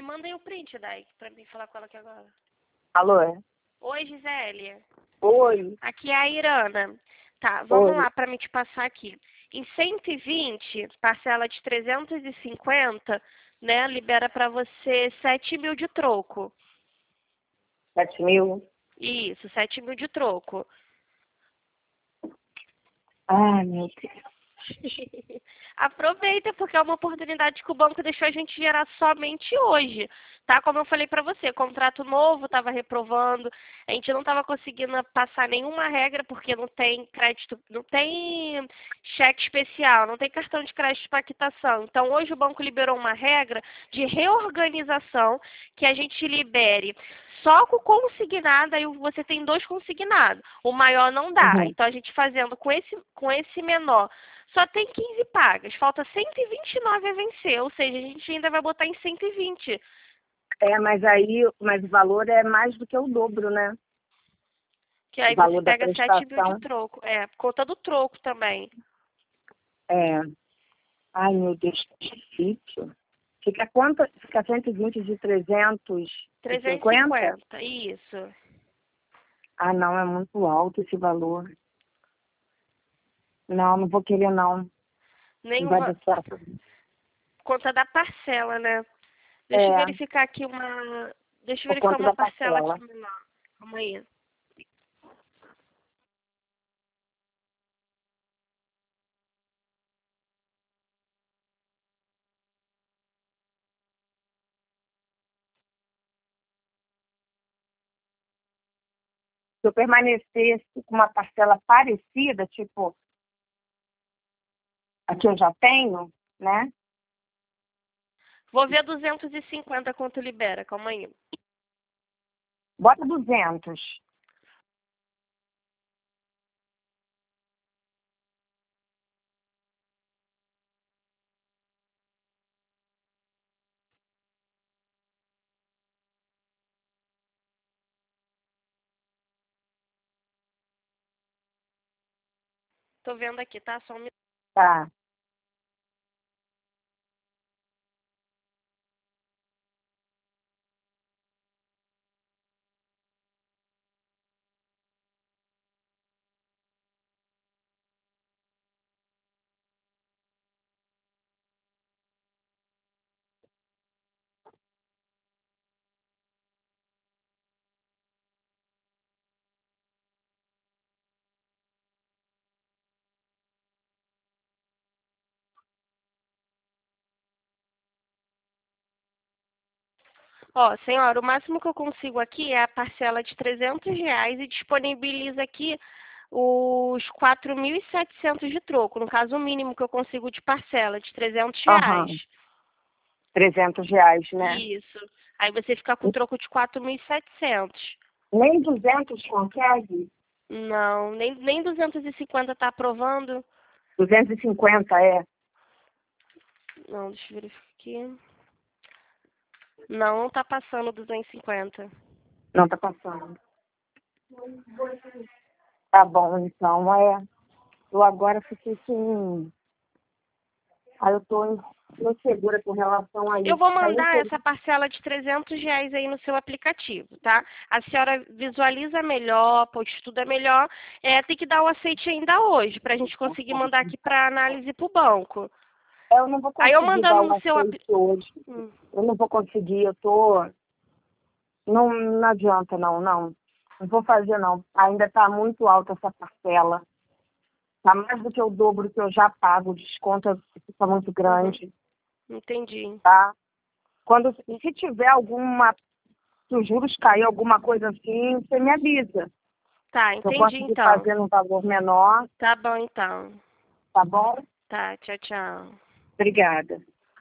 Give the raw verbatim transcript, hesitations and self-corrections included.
Me manda aí o print, Dai, pra mim falar com ela aqui agora. Alô? Oi, Gisele. Oi. Aqui é a Irana. Tá, vamos Oi. lá pra me te passar aqui. Em cento e vinte, parcela de trezentos e cinquenta, né, libera pra você sete mil de troco. Sete mil? Isso, sete mil de troco. Ai, meu Deus. Aproveita, porque é uma oportunidade que o banco deixou a gente gerar somente hoje, tá? Como eu falei pra você, contrato novo, estava reprovando, a gente não estava conseguindo passar nenhuma regra, porque não tem crédito, não tem cheque especial, não tem cartão de crédito para quitação. Então, hoje o banco liberou uma regra de reorganização, que a gente libere só com consignado, aí você tem dois consignados. O maior não dá. Uhum. Então, a gente fazendo com esse, com esse menor, só tem quinze pagas. Falta cento e vinte e nove a vencer. Ou seja, a gente ainda vai botar em cento e vinte. É, mas aí, mas o valor é mais do que o dobro, né? Que aí O valor você da pega sete mil de prestação. troco. É, por conta do troco também. É. Ai, meu Deus, que difícil. Fica quanto? Fica cento e vinte de trezentos e trezentos e cinquenta? cinquenta, isso. Ah, não, é muito alto esse valor. Não, não vou querer, não. Não vai Nenhuma. dar certo. Por conta da parcela, né? Deixa eu É, verificar aqui uma. Deixa eu por verificar conta uma da parcela parcela. aqui menor. Calma aí. Se eu permanecesse com uma parcela parecida, tipo, a que eu já tenho, né? Vou ver duzentos e cinquenta quanto libera. Calma aí. Bota duzentos. Tô vendo aqui, tá? Só um minuto. Tá. Ó, senhora, o máximo que eu consigo aqui é a parcela de trezentos reais e disponibiliza aqui os quatro mil e setecentos de troco. No caso, o mínimo que eu consigo de parcela, de trezentos reais. Aham. trezentos reais, né? Isso. Aí você fica com troco de quatro mil e setecentos. Nem duzentos consegue? Não, nem, nem duzentos e cinquenta tá aprovando. duzentos e cinquenta, é. Não, deixa eu verificar aqui. Não, não tá passando duzentos e cinquenta. Não tá passando. Tá bom, então, é. Eu agora fiquei sem... Aí eu tô insegura com relação a Eu isso. vou Aí eu mandar tô... essa parcela de trezentos reais aí no seu aplicativo, tá? A senhora visualiza melhor, pô, estuda melhor. É, tem que dar o aceite ainda hoje, pra gente conseguir mandar aqui pra análise pro banco. Eu não vou Aí eu conseguir dar mandando o no seu... aceite apli- hoje. Hum. Eu não vou conseguir, eu tô... Não, não adianta, não, não. Não vou fazer, não. Ainda tá muito alta essa parcela. Tá mais do que o dobro que eu já pago. O desconto fica muito grande, Uhum. Entendi. tá? Quando, se tiver alguma... Se os juros cair, alguma coisa assim, você me avisa. Tá, Se eu entendi conseguir então. fazer num valor menor, Tá bom então. tá bom? Tá, tchau, tchau. Obrigada.